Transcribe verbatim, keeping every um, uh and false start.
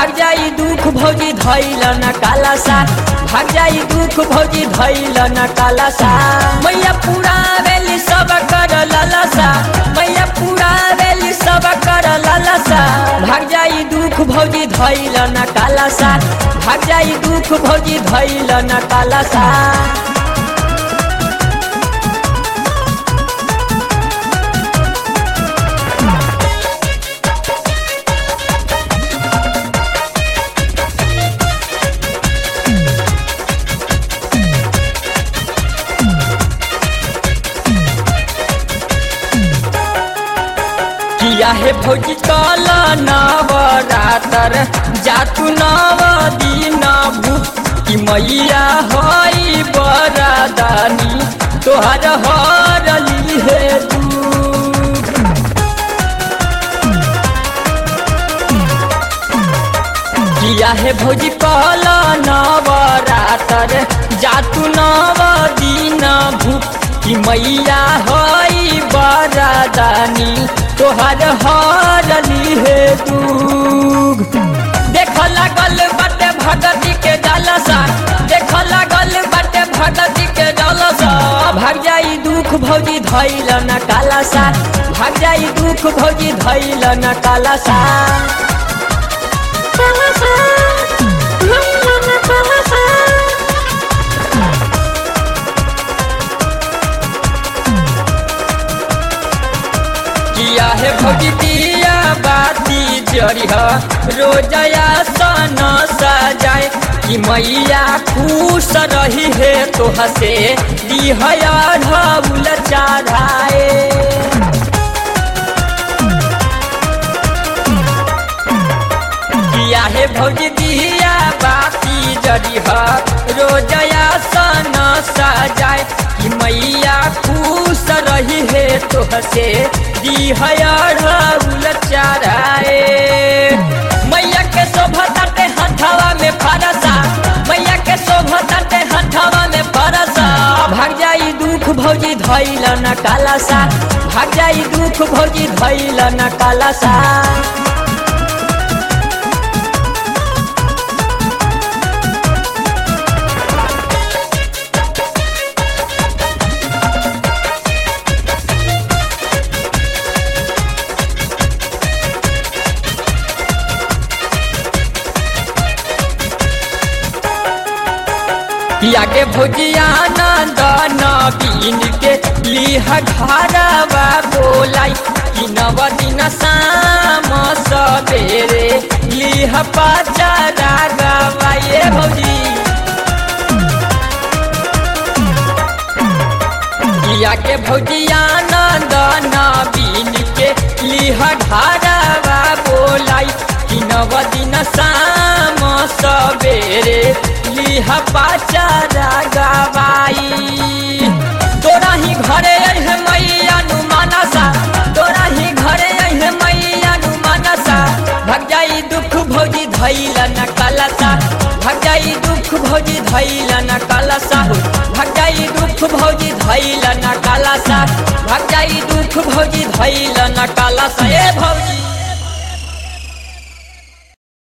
भाग जाई दुख भौजी धैल न काला सा भाग जाई दुख भौजी धैल न काला सा मैया पूरा वेली सब कर लालसा मैया पूरा वेली सब कर लालसा भाग जाई दुख भौजी धैल न काला सा भाग जाई दुख भौजी धैल न काला सा। किया है भौजी कल नवरातर जातु नव दिन भूख कि मैया हई बरादानी तोहर हरली है दुख। किया है भौजी कल नवरातर जातु नव दिन भूख कि मैया हई बरादानी तोहर हरली है दुख। देख लागल बाटे भगती के जलसा देख लागल बाटे भगती के जलसा भाग जाई दुख भौजी धैल न काला सा भाग जाई दुख भौजी धैल न काला सा। किया है भौजी दिया बाती जरिह रोजया सन सजाए कि मैया खुश रही है तो हसे दिहया ढाउल चढ़ाए। किया है भौजी दिया बाती जरिह रोजया सन सजाए कि मैया खुश रही है तो हसे दिहया ढाउल चढ़ाए। मैया के शोभा ताटे हथवा में फरसा मैया के शोभा ताटे हथवा में फरसा भाग जाई दुख भौजी धैल न काला सा भाग जाई दुख भौजी धैल न काला सा। आगे भुजिया नंद नवीन के लिह घरवा बोलाई कि नव दिन शाम सबेरे लिह पचरा गवाए भौजी। आगे भुजिया नंद नवीन के लिह घरवा बोलाई कि नव दिन शाम सबेरे लिह पचरा गवाई। तोरा ही घरे अहे मैया नु मनसा तोरा ही घरे अहे मैया नु मनसा भाग जाई दुख भौजी धैल न कलसा भाग जाई दुख भौजी धैल न कलसा भाग जाई दुख भौजी धैल न कलसा भाग जाई दुख भौजी धैल न कलसा ए भौजी।